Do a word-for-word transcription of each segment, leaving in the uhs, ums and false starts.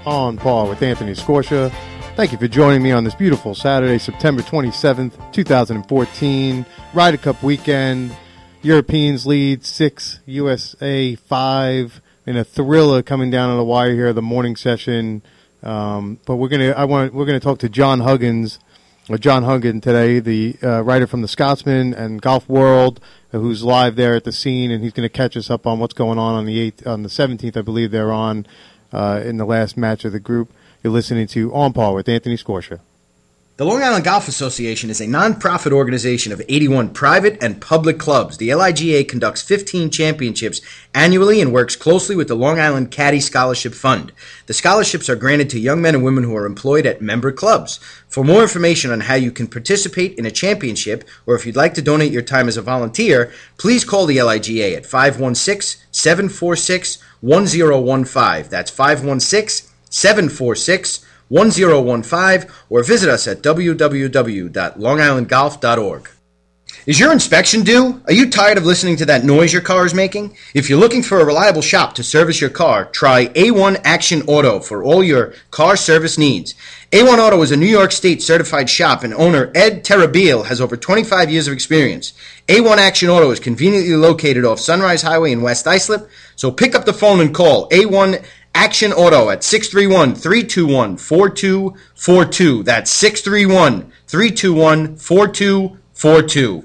On Par with Anthony Scorsia. Thank you for joining me on this beautiful Saturday, September twenty-seventh, twenty fourteen. Ryder Cup weekend. Europeans lead six, U S A five, in a thriller coming down on the wire here, the morning session. Um, but we're gonna, I want, we're gonna talk to John Huggins, or John Huggin today, the uh, writer from the Scotsman and Golf World, who's live there at the scene, and he's going to catch us up on what's going on on the eighth, on the seventeenth, I believe they're on uh, in the last match of the group. You're listening to On Par with Anthony Scorsia. The Long Island Golf Association is a non-profit organization of eighty-one private and public clubs. The L I G A conducts fifteen championships annually and works closely with the Long Island Caddy Scholarship Fund. The scholarships are granted to young men and women who are employed at member clubs. For more information on how you can participate in a championship, or if you'd like to donate your time as a volunteer, please call the L I G A at five one six, seven four six, one zero one five. That's five one six, seven four six, one zero one five, or visit us at w w w dot long island golf dot org. Is your inspection due? Are you tired of listening to that noise your car is making? If you're looking for a reliable shop to service your car, try A one Action Auto for all your car service needs. A one Auto is a New York State certified shop, and owner Ed Terabile has over twenty-five years of experience. A one Action Auto is conveniently located off Sunrise Highway in West Islip, so pick up the phone and call A one Action Auto at six three one, three two one, four two four two. That's six three one, three two one, four two four two.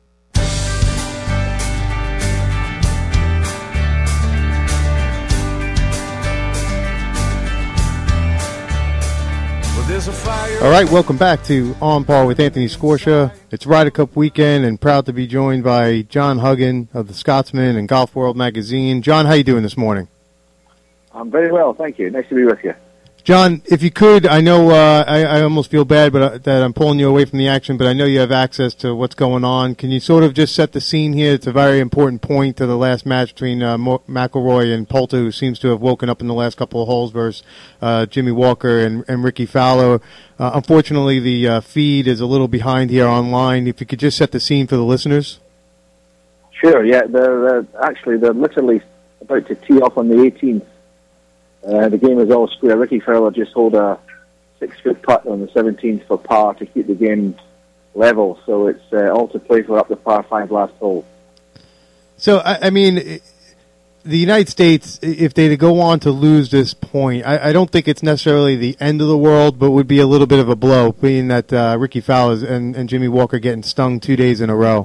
All right, welcome back to On Par with Anthony Scorsia. It's Ryder Cup weekend, and proud to be joined by John Huggin of the Scotsman and Golf World magazine. John, how you doing this morning? I'm very well, thank you. Nice to be with you. John, if you could, I know uh, I, I almost feel bad but uh, that I'm pulling you away from the action, but I know you have access to what's going on. Can you sort of just set the scene here? It's a very important point to the last match between uh, McIlroy and Poulter, who seems to have woken up in the last couple of holes, versus uh, Jimmy Walker and, and Ricky Fowler. Uh, unfortunately, the uh, feed is a little behind here online. If you could just set the scene for the listeners. Sure, yeah. They're uh, actually, they're literally about to tee off on the eighteenth. Uh, the game is all square. Ricky Fowler just hold a six-foot putt on the seventeenth for par to keep the game level. So it's uh, all to play for up the par five last hole. So, I, I mean, the United States, if they go on to lose this point, I, I don't think it's necessarily the end of the world, but would be a little bit of a blow, being that uh, Ricky Fowler and, and Jimmy Walker getting stung two days in a row.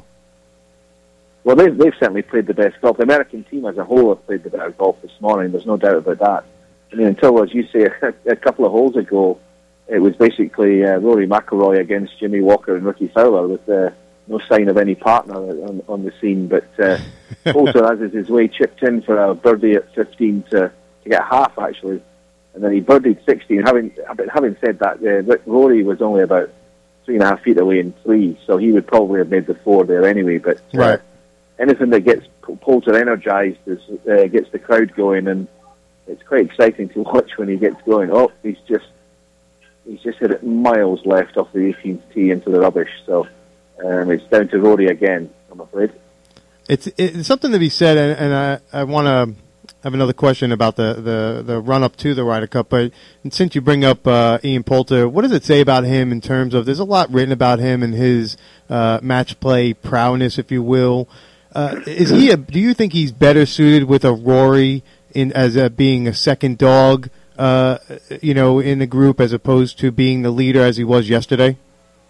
Well, they've, they've certainly played the best golf. The American team as a whole have played the better golf this morning. There's no doubt about that. I mean, until, as you say, a, a couple of holes ago, it was basically uh, Rory McIlroy against Jimmy Walker and Ricky Fowler, with uh, no sign of any partner on, on the scene. But uh, Poulter has his way chipped in for a birdie at fifteen to, to get half, actually. And then he birdied sixteen. Having having said that, uh, Rory was only about three and a half feet away in three, so he would probably have made the four there anyway. But uh, right. anything that gets Poulter energized is, uh, gets the crowd going, and it's quite exciting to watch when he gets going. Oh, he's just he's just hit it miles left off the eighteenth tee into the rubbish. So um, it's down to Rory again, I'm afraid. It's it's something to be said, and, and I, I want to have another question about the, the, the run-up to the Ryder Cup. But since you bring up uh, Ian Poulter, what does it say about him in terms of, there's a lot written about him and his uh, match play prowess, if you will. Uh, is he? A, do you think he's better suited with a Rory in as a, being a second dog, uh, you know, in the group, as opposed to being the leader as he was yesterday?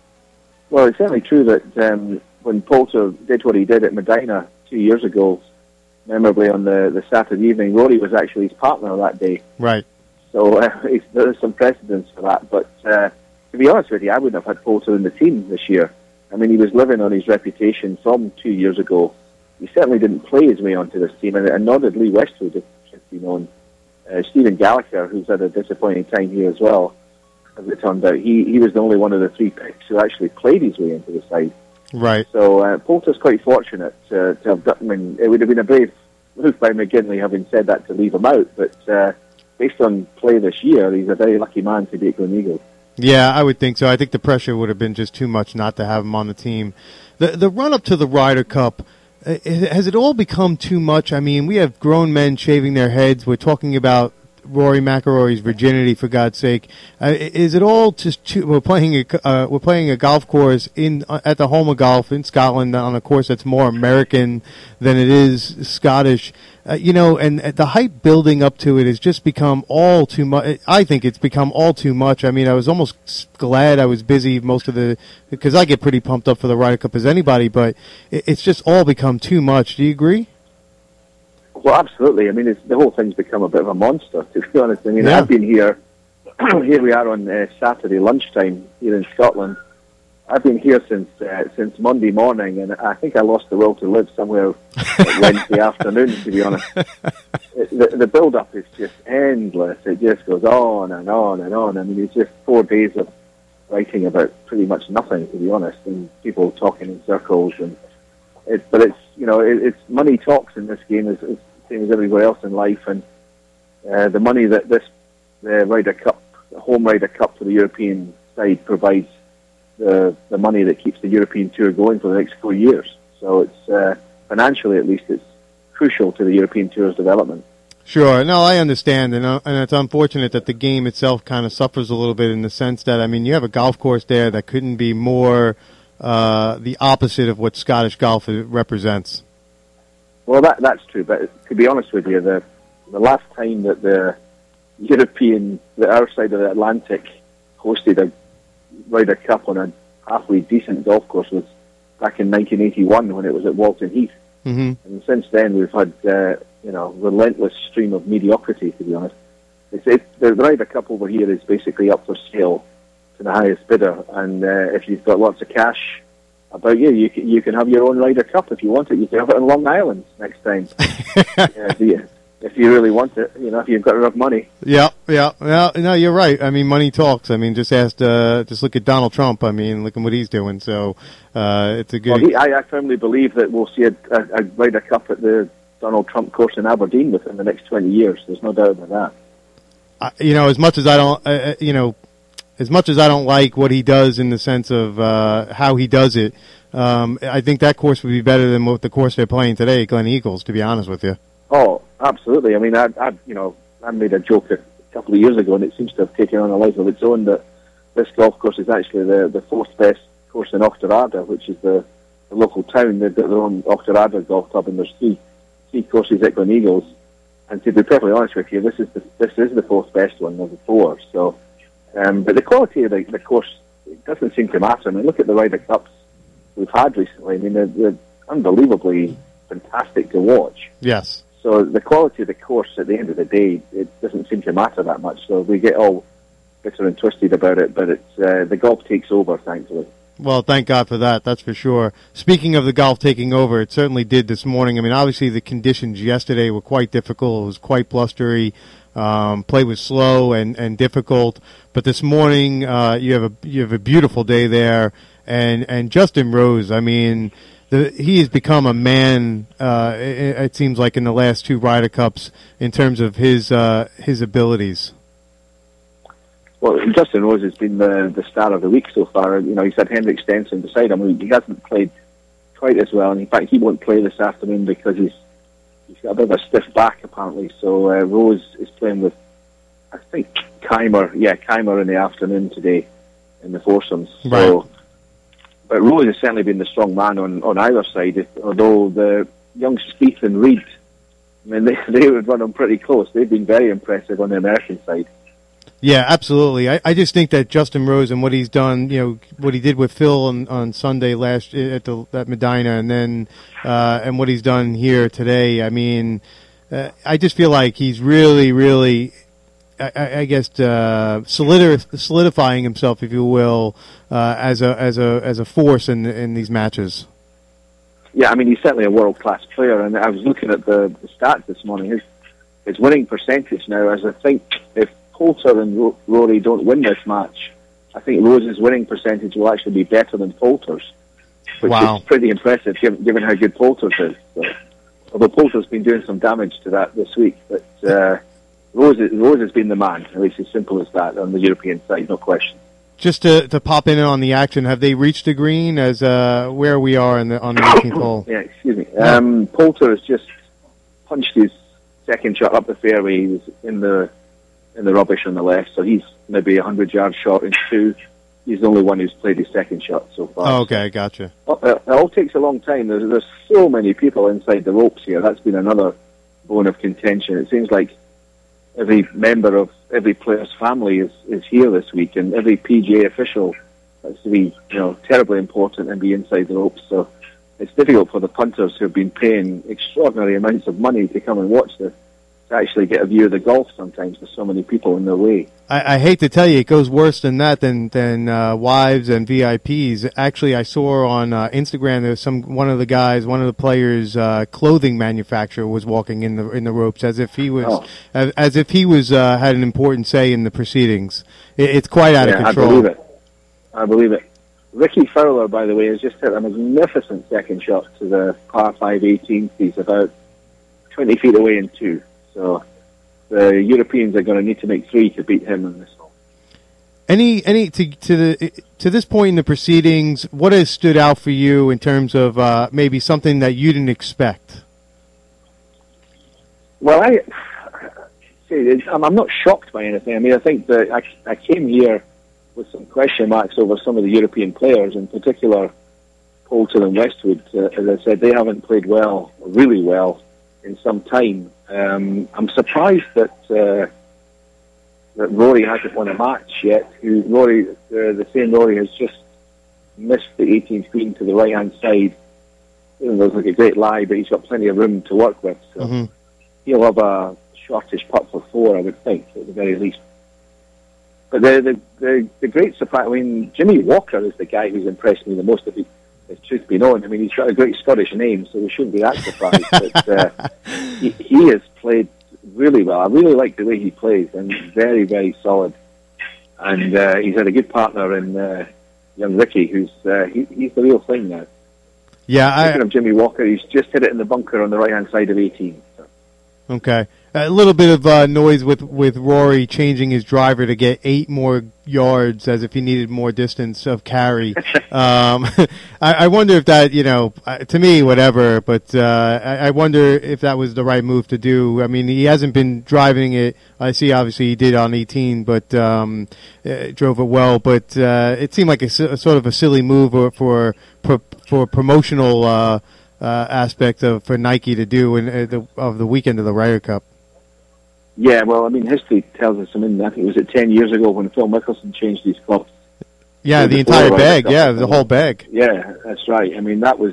Well, it's certainly true that um, when Poulter did what he did at Medina two years ago, memorably on the, the Saturday evening, Rory was actually his partner that day. Right. So uh, there's some precedence for that. But uh, to be honest with you, I wouldn't have had Poulter in the team this year. I mean, he was living on his reputation from two years ago. He certainly didn't play his way onto this team, and, and nor did Lee Westwood, if you know. Uh, Stephen Gallagher, who's had a disappointing time here as well, as it turned out, he, he was the only one of the three picks who actually played his way into the side. Right. So uh, Poulter's quite fortunate uh, to have done. I mean, it would have been a brave move by McGinley, having said that, to leave him out. But uh, based on play this year, he's a very lucky man to beat Gleneagles. Yeah, I would think so. I think the pressure would have been just too much not to have him on the team. The the run up to the Ryder Cup, has it all become too much? I mean, we have grown men shaving their heads. We're talking about Rory McIlroy's virginity, for God's sake. Uh, is it all just too, we're playing a uh, we're playing a golf course in uh, at the home of golf in Scotland on a course that's more American than it is Scottish. Uh, you know, and uh, the hype building up to it has just become all too much. I think it's become all too much. I mean, I was almost glad I was busy most of the, because I get pretty pumped up for the Ryder Cup as anybody, but it, it's just all become too much. Do you agree? Well, absolutely. I mean, it's, the whole thing's become a bit of a monster, to be honest. I mean, Yeah. I've been here, here we are on uh, Saturday lunchtime here in Scotland. I've been here since uh, since Monday morning, and I think I lost the will to live somewhere Wednesday afternoon, to be honest. It, the, the build-up is just endless. It just goes on and on and on. I mean, it's just four days of writing about pretty much nothing, to be honest, and people talking in circles. And it, But it's, you know, it, it's money talks in this game, as, as same as everywhere else in life, and uh, the money that this the Ryder Cup, the home Ryder Cup for the European side provides the the money that keeps the European Tour going for the next four years. So it's uh, financially, at least, it's crucial to the European Tour's development. Sure. No, I understand, and uh, and it's unfortunate that the game itself kind of suffers a little bit in the sense that, I mean, you have a golf course there that couldn't be more uh, the opposite of what Scottish golf represents. Well, that that's true, but to be honest with you, the the last time that the European, the our side of the Atlantic, hosted a Ryder Cup on a halfway decent golf course was back in nineteen eighty-one when it was at Walton Heath. Mm-hmm. And since then we've had, uh, you know, relentless stream of mediocrity, to be honest. It's, it, the Ryder Cup over here is basically up for sale to the highest bidder, and uh, if you've got lots of cash about you, you can, you can have your own Ryder Cup if you want it. You can have it on Long Island next time. yeah, the, if you really want it, you know, if you've got enough money. Yeah, yeah, yeah. No, you're right. I mean, money talks. I mean, just ask, uh, just look at Donald Trump. I mean, look at what he's doing. So uh, it's a good. Well, he, I, I firmly believe that we'll see a, a, a Ryder Cup at the Donald Trump course in Aberdeen within the next twenty years. There's no doubt about that. I, you know, as much as I don't, uh, you know, as much as I don't like what he does in the sense of uh, how he does it, um, I think that course would be better than what the course they're playing today at Glen Eagles. To be honest with you. Oh, absolutely. I mean, I, I, you know, I made a joke a couple of years ago, and it seems to have taken on a life of its own, that this golf course is actually the, the fourth best course in Auchterarder, which is the, the local town. They've got their own Auchterarder golf club, and there's three three courses at Glen Eagles. And to be perfectly honest with you, this is the this is the fourth best one of the four. So, um, but the quality of the, the course, it doesn't seem to matter. I mean, look at the Ryder Cups we've had recently. I mean, they're, they're unbelievably fantastic to watch. Yes. So the quality of the course, at the end of the day, it doesn't seem to matter that much. So we get all bitter and twisted about it, but it's uh, the golf takes over, thankfully. Well, thank God for that. That's for sure. Speaking of the golf taking over, it certainly did this morning. I mean, obviously the conditions yesterday were quite difficult. It was quite blustery. Um, play was slow and, and difficult. But this morning, uh, you have a you have a beautiful day there. And and Justin Rose, I mean, the, he has become a man. Uh, it, it seems like in the last two Ryder Cups in terms of his uh, his abilities. Well, Justin Rose has been the, the star of the week so far. You know, he's had Henrik Stenson beside him. He hasn't played quite as well, and in fact, he won't play this afternoon because he's he's got a bit of a stiff back apparently. So uh, Rose is playing with, I think, Keimer. Yeah, Keimer in the afternoon today in the foursomes. Right. So, but Rose has certainly been the strong man on, on either side. If, although the young Spieth and Reed, I mean, they they would run them pretty close. They've been very impressive on the American side. Yeah, absolutely. I, I just think that Justin Rose and what he's done, you know, what he did with Phil on, on Sunday last at the at Medina, and then uh, and what he's done here today. I mean, uh, I just feel like he's really, really, I, I guess, uh, solidi- solidifying himself, if you will, uh, as a as a as a force in in these matches. Yeah, I mean, he's certainly a world class player, and I was looking at the, the stats this morning. His his winning percentage now, as I think if Poulter and Ro- Rory don't win this match, I think Rose's winning percentage will actually be better than Poulter's, which Wow. is pretty impressive given, given how good Poulter's is. So, although Poulter's been doing some damage to that this week, but uh, Rose, Rose has been the man, at least as simple as that, on the European side, no question. Just to to pop in on the action, have they reached the green as uh, where we are in the on the eighteenth hole? Yeah, excuse me. Um, Poulter has just punched his second shot up the fairway. He was in the in the rubbish on the left, so he's maybe one hundred yards short in two. He's the only one who's played his second shot so far. Oh, okay, gotcha. So, it all takes a long time. There's, there's so many people inside the ropes here. That's been another bone of contention. It seems like every member of every player's family is, is here this week, and every P G A official has to be, you know, terribly important and be inside the ropes. So it's difficult for the punters who have been paying extraordinary amounts of money to come and watch this to actually get a view of the golf sometimes. There's so many people in their way. I, I hate to tell you, it goes worse than that, than than uh, wives and V I Ps. Actually, I saw on uh, Instagram there was some one of the guys, one of the players' uh, clothing manufacturer was walking in the in the ropes as if he was Oh. as, as if he was uh, had an important say in the proceedings. It, it's quite out yeah, of control. I believe it. I believe it. Ricky Fowler, by the way, has just hit a magnificent second shot to the par five eighteenth. He's about twenty feet away in two. So the Europeans are going to need to make three to beat him in this hole. Any any to to the to this point in the proceedings, what has stood out for you in terms of uh, maybe something that you didn't expect? Well, I see. I'm I'm not shocked by anything. I mean, I think that I, I came here with some question marks over some of the European players, in particular Poulter and Westwood. Uh, as I said, they haven't played well, really well, in some time. Um, I'm surprised that uh, that Rory hasn't won a match yet. Who Rory, uh, the same Rory, has just missed the eighteenth green to the right hand side. You know, there's like a great lie, but he's got plenty of room to work with. So Mm-hmm. he'll have a shortish putt for four, I would think, at the very least. But the the the, the great surprise. I mean, Jimmy Walker is the guy who's impressed me the most. If he, if truth be known, I mean, he's got a great Scottish name, so we shouldn't be that surprised. but uh, he, he has played really well. I really like the way he plays, and he's very, very solid. And uh, he's had a good partner in uh, young Ricky, who's uh, he, he's the real thing now. Yeah, Speaking I, of Jimmy Walker, he's just hit it in the bunker on the right-hand side of eighteen. So. okay. A little bit of uh, noise with, with Rory changing his driver to get eight more yards as if he needed more distance of carry. um, I, I wonder if that, you know, uh, to me, whatever, but uh, I, I wonder if that was the right move to do. I mean, he hasn't been driving it. I see, obviously, he did on eighteen, but um, uh, drove it well. But uh, it seemed like a, a sort of a silly move for for, for, for promotional uh, uh, aspect of for Nike to do in uh, the, of the weekend of the Ryder Cup. Yeah, well, I mean, history tells us, I mean, I think it was it ten years ago when Phil Mickelson changed his clubs. Yeah, the Before entire Ryder bag. Cup. Yeah, the whole bag. Yeah, that's right. I mean, that was,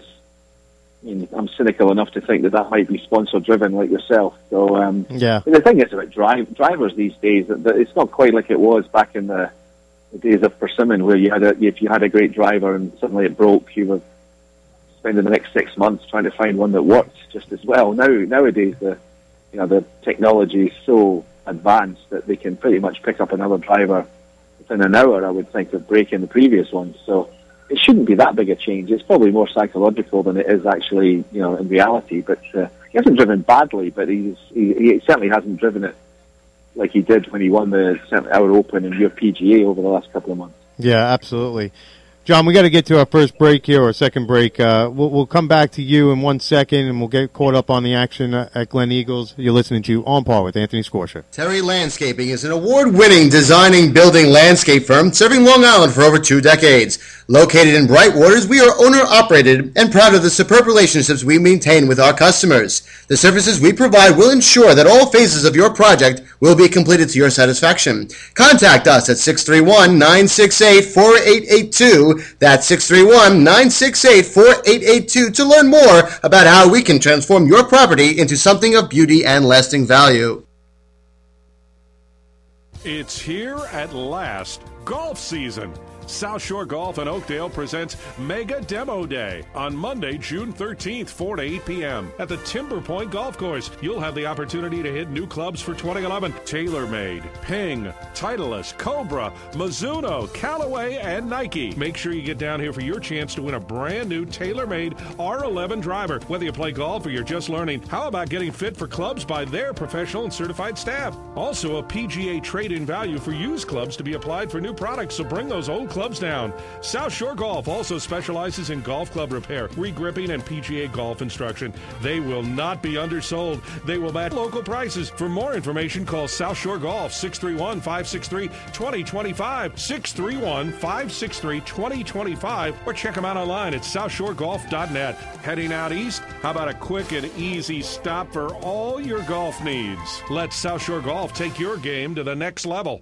I mean, I'm cynical enough to think that that might be sponsor-driven like yourself. So, um, Yeah. but the thing is about drive, drivers these days, that that it's not quite like it was back in the, the days of Persimmon, where you had a, if you had a great driver and suddenly it broke, you were spending the next six months trying to find one that worked just as well. Now, nowadays, the you know, the technology is so advanced that they can pretty much pick up another driver within an hour, I would think, of breaking the previous one. So it shouldn't be that big a change. It's probably more psychological than it is actually, you know, in reality. But uh, he hasn't driven badly, but he's, he, he certainly hasn't driven it like he did when he won the Our Open and your P G A over the last couple of months. Yeah, absolutely. John, we got to get to our first break here, or second break. Uh, we'll, we'll come back to you in one second, and we'll get caught up on the action at Glen Eagles. You're listening to On Par with Anthony Scorsia. Terry Landscaping is an award-winning designing, building landscape firm serving Long Island for over two decades. Located in Bright Waters, we are owner-operated and proud of the superb relationships we maintain with our customers. The services we provide will ensure that all phases of your project will be completed to your satisfaction. Contact us at six three one, nine six eight, four eight eight two. That's six three one, nine six eight, four eight eight two to learn more about how we can transform your property into something of beauty and lasting value. It's here at last, golf season. South Shore Golf in Oakdale presents Mega Demo Day on Monday, June thirteenth, four to eight p.m. at the Timber Point Golf Course. You'll have the opportunity to hit new clubs for twenty eleven. TaylorMade, Ping, Titleist, Cobra, Mizuno, Callaway, and Nike. Make sure you get down here for your chance to win a brand new TaylorMade R eleven driver. Whether you play golf or you're just learning, how about getting fit for clubs by their professional and certified staff? Also, a P G A trade-in value for used clubs to be applied for new products, so bring those old clubs down. South Shore Golf also specializes in golf club repair, regripping, and P G A golf instruction. They will not be undersold. They will match local prices. For more information, call South Shore Golf, six three one, five six three, two zero two five, six three one, five six three, two zero two five, or check them out online at south shore golf dot net. Heading out east? How about a quick and easy stop for all your golf needs? Let South Shore Golf take your game to the next level.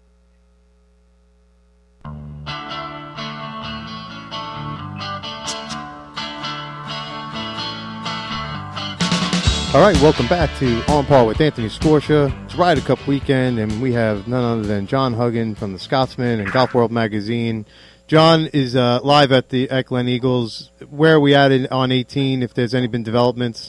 All right, welcome back to On Par with Anthony Scorsia. It's Ryder Cup weekend, and we have none other than John Huggan from the Scotsman and Golf World Magazine. John is uh, live at the at Glen Eagles. Where are we at in, on eighteen, if there's any been developments?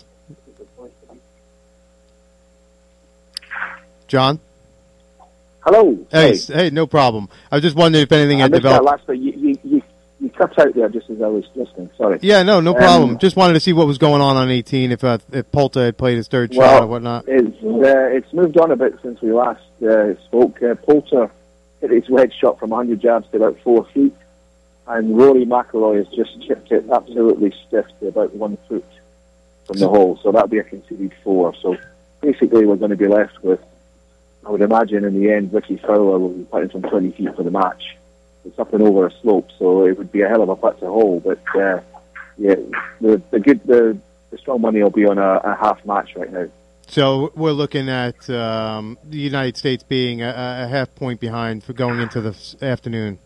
John? Hello. Hey, hey, hey, no problem. I was just wondering if anything I had missed developed. that last bit. You, you, you, you cut out there just as I was listening. Sorry. Yeah, no, no problem. Um, just wanted to see what was going on on eighteen, if uh, if Polta had played his third well, shot or whatnot. It's, uh, it's moved on a bit since we last uh, spoke. Uh, Poulter hit his wedge shot from one hundred yards to about four feet, and Rory McIlroy has just chipped it absolutely stiff to about one foot from the hole. So that'll be a conceded four. So basically we're going to be left with, I would imagine in the end, Ricky Fowler will be putting from twenty feet for the match. It's up and over a slope, so it would be a hell of a putt to hole. But uh, yeah, the the good the, the strong money will be on a, a half match right now. So we're looking at um, the United States being a, a half point behind for going into the s- afternoon.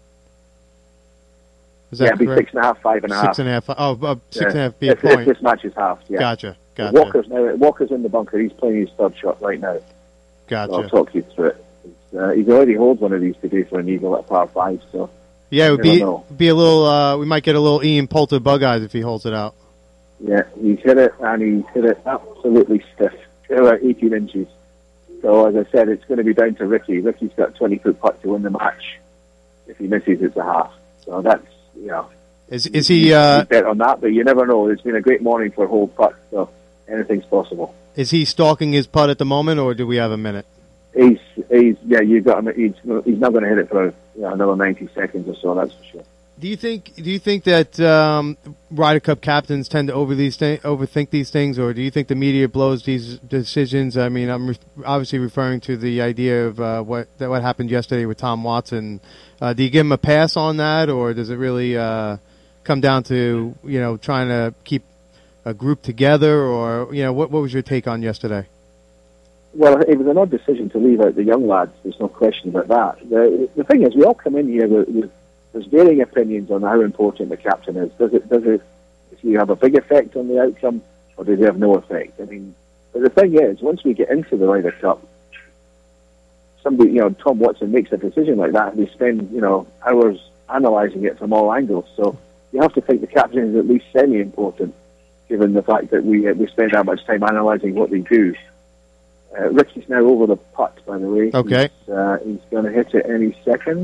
Is that yeah, it'll be correct? six and a half, five and a half. Six and a half. Oh, uh, six Yeah. and a half be a If, if point. this match is half, yeah. Gotcha. Gotcha. Walker's now. Walker's in the bunker. He's playing his third shot right now. Gotcha. So I'll talk you through it. It's, uh, he's already holed one of these today for an eagle at par five. So Yeah, it would never be know. be a little. Uh, we might get a little Ian Poulter bug eyes if he holds it out. yeah, he's hit it and he's hit it absolutely stiff, about eighteen inches. So as I said, it's going to be down to Ricky. Ricky's got a twenty foot putt to win the match. If he misses, it's a half. So that's you know. Is is he? Uh, bet on that, but you never know. It's been a great morning for whole putt, so anything's possible. is he stalking his putt at the moment, or do we have a minute? He's, he's, yeah, you got him. He's, he's not going to hit it for you know, another ninety seconds or so. That's for sure. Do you think? Do you think that um, Ryder Cup captains tend to over these thi- overthink these things, or do you think the media blows these decisions? I mean, I'm re- obviously referring to the idea of uh, what that what happened yesterday with Tom Watson. Uh, do you give him a pass on that, or does it really uh, come down to you know trying to keep a group together, or you know what what was your take on yesterday? Well, it was an odd decision to leave out the young lads. There's no question about that. The, the thing is, we all come in here with, with there's varying opinions on how important the captain is. Does it does it does he have a big effect on the outcome, or does he have no effect? I mean, but the thing is, once we get into the Ryder Cup, somebody, you know, Tom Watson makes a decision like that, and we spend you know hours analysing it from all angles. So you have to think the captain is at least semi-important, given the fact that we uh, we spend that much time analysing what they do. Uh, Ricky's now over the putt, by the way. Okay. He's, uh, he's going to hit it any second.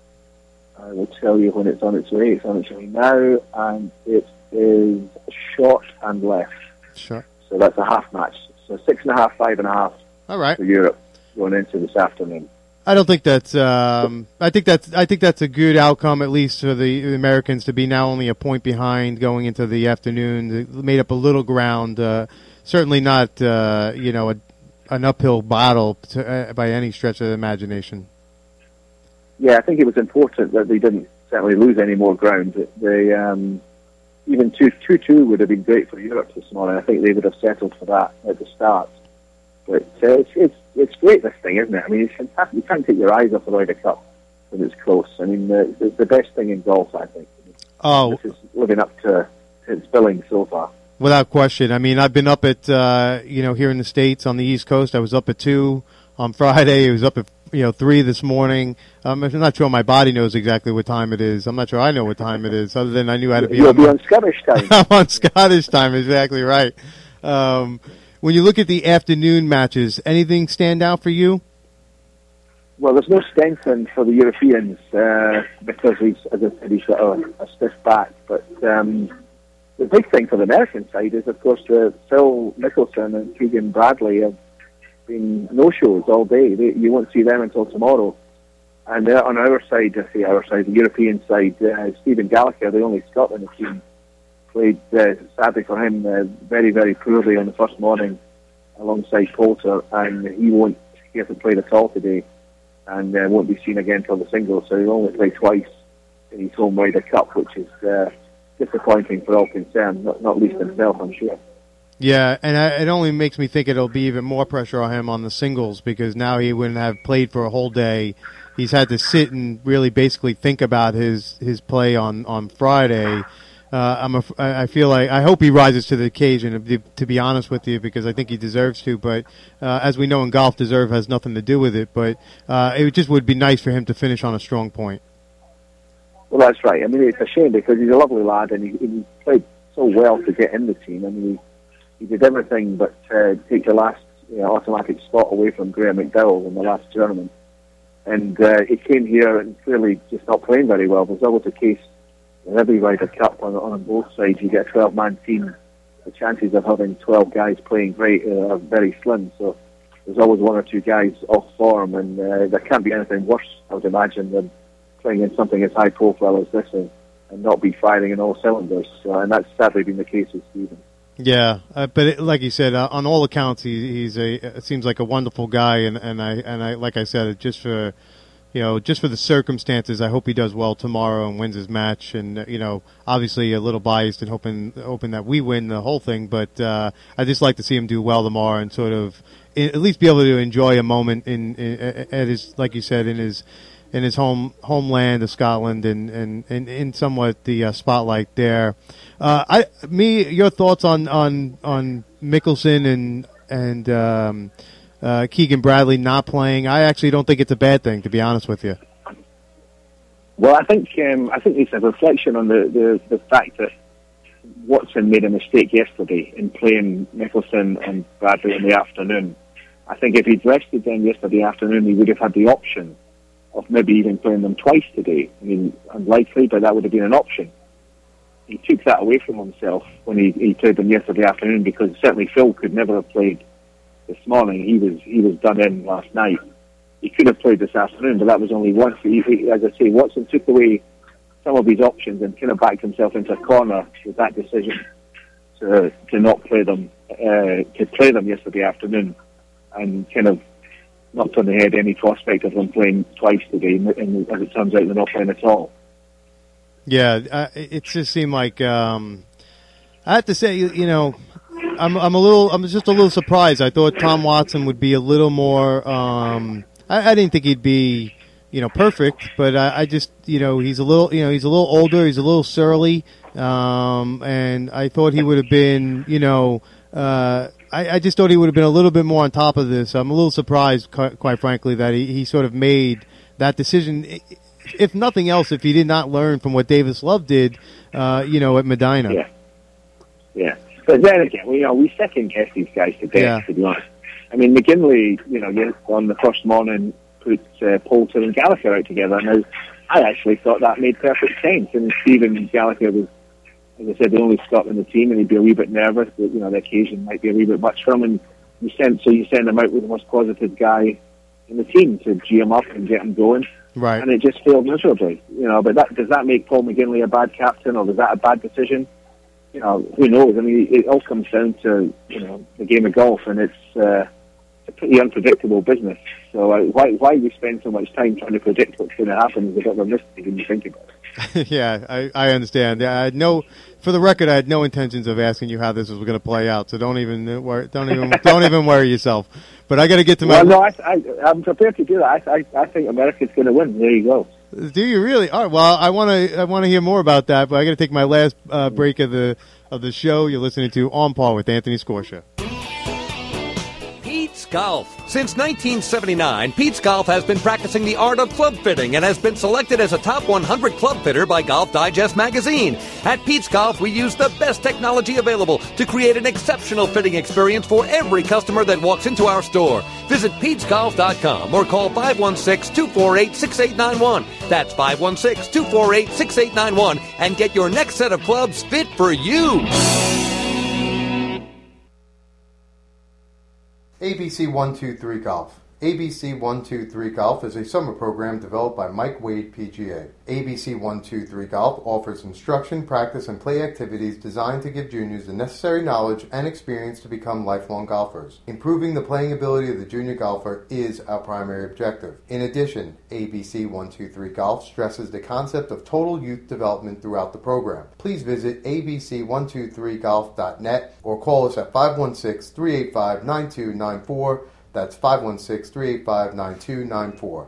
I will tell you when it's on its way. It's on its way now, and it is short and left. Sure. So that's a half match. So six and a half, five and a half All right. for Europe going into this afternoon. I don't think that's. Um, I think that's. I think that's a good outcome, at least for the, the Americans, to be now only a point behind going into the afternoon. They made up a little ground. Uh, certainly not, uh, you know, a, an uphill battle to, uh, by any stretch of the imagination. Yeah, I think it was important that they didn't certainly lose any more ground. They um, even two two two would have been great for Europe this morning. I think they would have settled for that at the start. But uh, it's, it's it's great, this thing, isn't it? I mean, it's fantastic. You can't take your eyes off the Ryder Cup when it's close. I mean, the, the, the best thing in golf, I think. Oh, This is living up to its billing so far. without question. I mean, I've been up at uh, you know here in the States on the East Coast. I was up at two on Friday. It was up at you know three this morning. Um, I'm not sure my body knows exactly what time it is. I'm not sure I know what time it is, other than I knew how to be You'll on. be my- on Scottish time. I'm on Scottish time, exactly right. Um, when you look at the afternoon matches, anything stand out for you? Well, there's no Stenson for the Europeans uh, because he's, as I said, he's got a, a stiff back. But um, the big thing for the American side is, of course, the Phil Mickelson and Keegan Bradley have been no-shows all day. They, you won't see them until tomorrow. And uh, on our side, I say our side, the European side, uh, Stephen Gallagher, the only Scot in the team, played, uh, sadly for him, uh, very, very poorly on the first morning alongside Poulter, and he won't get to play at all today, and uh, won't be seen again till the singles, so he'll only play twice in his home Ryder Cup, which is uh, disappointing for all concerned, not, not least himself, I'm sure. Yeah, and it only makes me think it'll be even more pressure on him on the singles, because now he wouldn't have played for a whole day. He's had to sit and really basically think about his, his play on, on Friday. Uh, I'm a, I feel like I hope he rises to the occasion, to, to be honest with you, because I think he deserves to. But uh, as we know in golf, deserve has nothing to do with it. But uh, it just would be nice for him to finish on a strong point. Well, that's right. I mean, it's a shame because he's a lovely lad and he, he played so well to get in the team. I mean, he, he did everything but uh, take the last you know, automatic spot away from Graham McDowell in the last tournament. And uh, he came here and clearly just not playing very well. There's always a case in every Ryder Cup on, on both sides. You get a twelve-man team. The chances of having twelve guys playing great uh, are very slim. So there's always one or two guys off form, and uh, there can't be anything worse, I would imagine, than playing in something as high profile as this and, and not be firing in all cylinders. So, and that's sadly been the case with Stephen. Yeah, uh, but it, like you said, uh, on all accounts, he, he's a it seems like a wonderful guy, and, and I and I like I said, just for you know, just for the circumstances, I hope he does well tomorrow and wins his match. And uh, you know, obviously a little biased and hoping hoping that we win the whole thing, but uh, I just like to see him do well tomorrow and sort of at least be able to enjoy a moment in, in at his, like you said, in his. in his home homeland of Scotland and, and, and in somewhat the uh, spotlight there. Uh, I me your thoughts on, on, on Mickelson and and um, uh, Keegan Bradley not playing? I actually don't think it's a bad thing, to be honest with you. Well, I think um, I think it's a reflection on the, the, the fact that Watson made a mistake yesterday in playing Mickelson and Bradley in the afternoon. I think if he'd rested them yesterday afternoon, he would have had the option of maybe even playing them twice today. I mean, unlikely, but that would have been an option. He took that away from himself when he, he played them yesterday afternoon, because certainly Phil could never have played this morning. He was he was done in last night. He could have played this afternoon, but that was only once. He, he, as I say, Watson took away some of his options and kind of backed himself into a corner with that decision to to not play them, uh, to play them yesterday afternoon, and kind of knocked on the head any prospect of them playing twice today, and, and as it turns out, they're not playing at all. Yeah, uh, it just seemed like um, I have to say, you know, I'm I'm a little, I'm just a little surprised. I thought Tom Watson would be a little more. Um, I, I didn't think he'd be, you know, perfect, but I, I just, you know, he's a little, you know, he's a little older, he's a little surly, um, and I thought he would have been, you know. Uh, I, I just thought he would have been a little bit more on top of this. I'm a little surprised, quite, quite frankly, that he, he sort of made that decision. If nothing else, if he did not learn from what Davis Love did, uh, you know, at Medina. Yeah, yeah. But then again, we you know we second guess these guys to death. Yeah. To be honest, I mean McGinley, you know, on the first morning put uh, Poulter and Gallagher out together. Now, I actually thought that made perfect sense, and Stephen Gallagher was, as I said, the only Scot in the team, and he'd be a wee bit nervous that, you know, the occasion might be a wee bit much for him, and you send, so you send him out with the most positive guy in the team to G him up and get him going. Right. And it just failed miserably, you know, but that, does that make Paul McGinley a bad captain, or was that a bad decision? You know, who knows? I mean, it all comes down to, you know, the game of golf, and it's, uh, it's a pretty unpredictable business. So uh, why why we spend so much time trying to predict what's going to happen is a bit of a mystery when you think about it. Yeah, I, I understand. Yeah, I had no, for the record, I had no intentions of asking you how this was going to play out. So don't even worry, don't even don't even worry yourself. But I got to get to my. Well, no, I, I, I'm prepared to do that. I, I, I think America's going to win. There you go. Do you really? All right. Well, I want to I want to hear more about that, but I got to take my last uh, break of the of the show. You're listening to On Par with Anthony Scorsia. Pete's Golf. Since nineteen seventy-nine, Pete's Golf has been practicing the art of club fitting and has been selected as a top one hundred club fitter by Golf Digest magazine. At Pete's Golf, we use the best technology available to create an exceptional fitting experience for every customer that walks into our store. Visit Pete's Golf dot com or call five one six, two four eight, six eight nine one. That's five one six, two four eight, six eight nine one and get your next set of clubs fit for you. A B C one two three Golf, A B C one two three Golf is a summer program developed by Mike Wade, P G A. A B C one two three Golf offers instruction, practice, and play activities designed to give juniors the necessary knowledge and experience to become lifelong golfers. Improving the playing ability of the junior golfer is our primary objective. In addition, A B C one two three Golf stresses the concept of total youth development throughout the program. Please visit A B C one two three golf dot net or call us at five one six, three eight five, nine two nine four. That's five one six, three eight five, nine two nine four.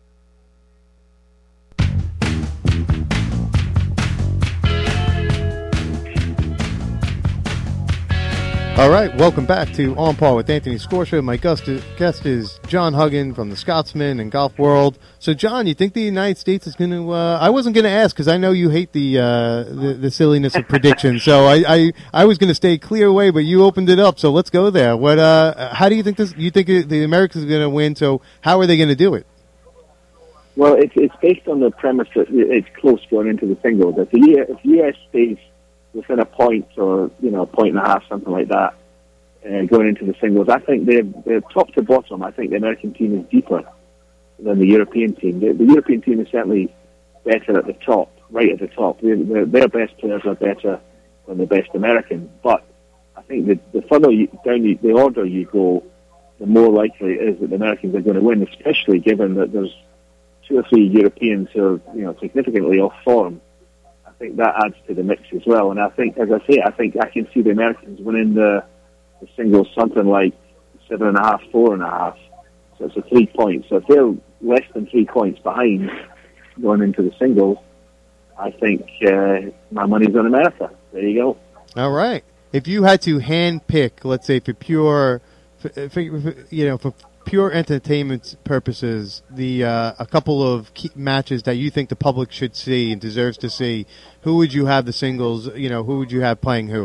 All right, welcome back to On Par with Anthony Scorsia. My guest is John Huggan from the Scotsman and Golf World. So, John, you think the United States is going to? Uh, I wasn't going to ask because I know you hate the, uh, the the silliness of predictions. So I, I I was going to stay clear away, but you opened it up. So let's go there. What? Uh, how do you think this? You think the Americans are going to win? So how are they going to do it? Well, it's it's based on the premise that it's close going into the singles. If the if U S stays within a point or, you know, a point and a half, something like that, uh, going into the singles, I think they're, they're top to bottom. I think the American team is deeper than the European team. The, the European team is certainly better at the top, right at the top. Their, their, their best players are better than the best American. But I think the, the further you, down you, the order you go, the more likely it is that the Americans are going to win, especially given that there's two or three Europeans who are, you know, significantly off form. I think that adds to the mix as well. And I think, as I say, I think I can see the Americans winning the, the singles something like seven and a half, four and a half. So it's a three points. So if they're less than three points behind going into the singles, I think uh, my money's on America. There you go. All right. If you had to hand pick, let's say for pure, for, for, you know, for pure entertainment purposes, the uh, a couple of key matches that you think the public should see and deserves to see, who would you have the singles? You know, who would you have playing who?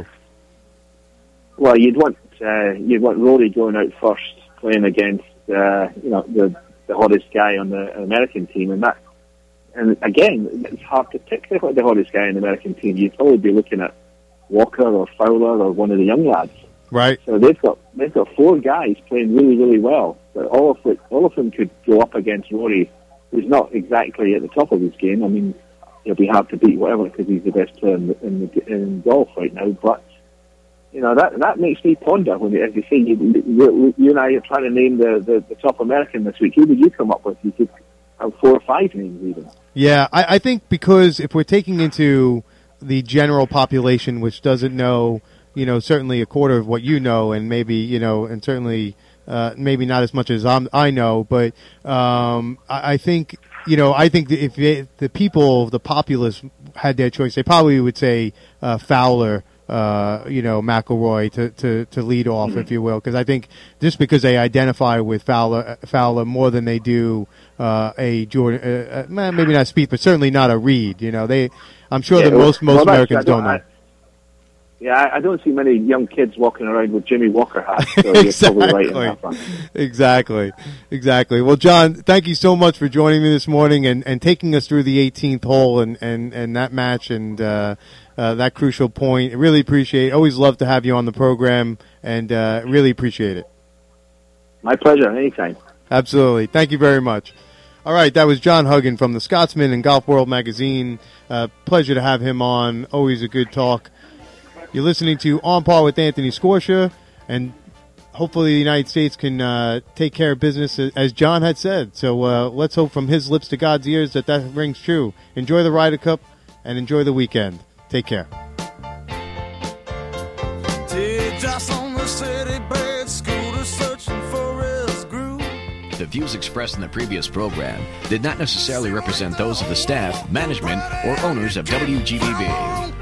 Well, you'd want uh, you'd want Rory going out first, playing against uh, you know the the hottest guy on the American team, and that. And again, it's hard to pick the, the hottest guy on the American team. You'd probably be looking at Walker or Fowler or one of the young lads. Right. So they've got they've got four guys playing really, really well. But all of which, all of them could go up against Rory, who's not exactly at the top of his game. I mean, he'll be hard to beat, whatever, because he's the best player in, the, in, the, in golf right now. But you know that that makes me ponder when, as you say, you, you, you and I are trying to name the, the, the top American this week. Who would you come up with? You could have four or five names even. Yeah, I, I think because if we're taking into the general population, which doesn't know, you know, certainly a quarter of what you know, and maybe, you know, and certainly uh, maybe not as much as I'm, I know, but um, I, I think, you know, I think that if they, the people, the populace had their choice, they probably would say uh, Fowler, uh, you know, McIlroy to, to, to lead off, mm-hmm. if you will, because I think just because they identify with Fowler, Fowler more than they do uh, a Jordan, uh, uh, maybe not Spieth, but certainly not a Reed. You know, they, I'm sure yeah, that most most well, Americans don't, don't know. I, Yeah, I don't see many young kids walking around with Jimmy Walker hats, so you're exactly. probably right in that one. Exactly, exactly. Well, John, thank you so much for joining me this morning and, and taking us through the eighteenth hole and, and, and that match and uh, uh, that crucial point. I really appreciate it. Always love to have you on the program, and uh, really appreciate it. My pleasure, anytime. Absolutely. Thank you very much. All right, that was John Huggan from the Scotsman and Golf World magazine. Uh, pleasure to have him on. Always a good talk. You're listening to On Par with Anthony Scorsia, and hopefully the United States can uh, take care of business, as John had said. So uh, let's hope from his lips to God's ears that that rings true. Enjoy the Ryder Cup and enjoy the weekend. Take care. The views expressed in the previous program did not necessarily represent those of the staff, management, or owners of W G B B.